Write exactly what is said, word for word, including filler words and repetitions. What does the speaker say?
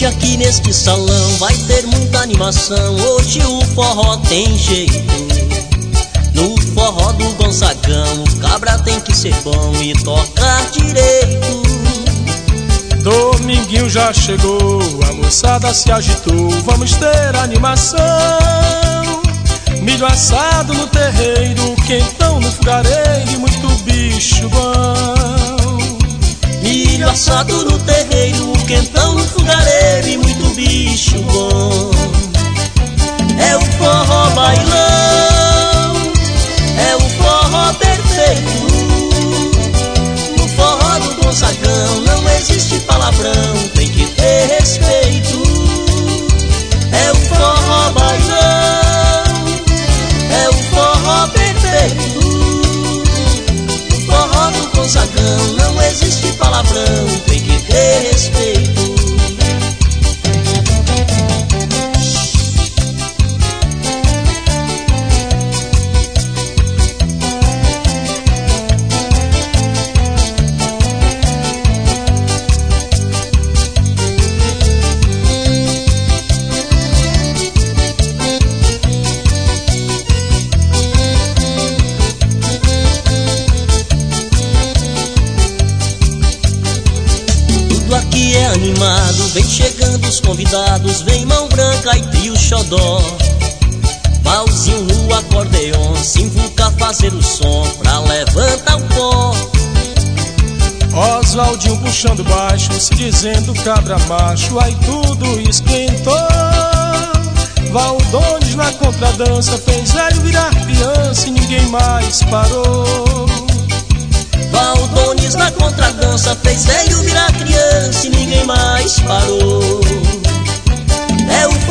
noite aqui neste salão vai ter muita animação. Hoje o forró tem jeito. No forró do Gonzagão o cabra tem que ser bom e tocar direito. Dominguinho já chegou, a moçada se agitou, vamos ter animação. Milho assado no terreiro, quentão no fogareiro e muito bicho bom. Milho assado no terreiro, quentão no fogareiro e muito bicho bom. É o forró bailão, é o forró perfeito. No forró do Gonzagão não existe palavrão, tem que ter respeito. É o forró bailão, é o forró perfeito. No forró do Gonzagão não existe palavrão, tem que ter respeito. Aqui é animado, vem chegando os convidados, vem Mão Branca e Trio Xodó. Valzinho no acordeon, Simvuca fazer o som pra levantar o pó. Oswaldinho puxando baixo, se dizendo cabra macho, aí tudo esquentou. Valdones na contradança, fez velho virar criança e ninguém mais parou. Valdones na contradança, fez velho virar criança e ninguém mais parou. É o